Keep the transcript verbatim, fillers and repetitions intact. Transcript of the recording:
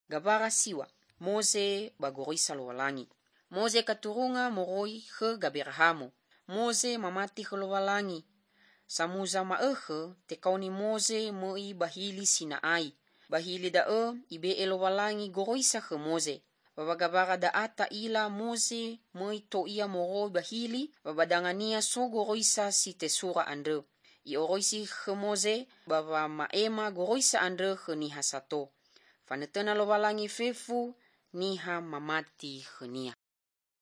Gabara siwa, Mose bagoroisa lowalangi. Mose katurunga moroi he Gabirahamu. Mose mamati he lowalangi. Samuza maehe tekauni Mose moi bahili Sinai. Bahili dae ibe elowalangi goroisa he Mose. Babagabara da ata ila Mose moi to ia moroi bahili babadangania so goroisa si tesura andre. I oroisi he Mose baba maema goroisa andre he niha sato. Fanetena lowalangi fefu niha mamati he niha.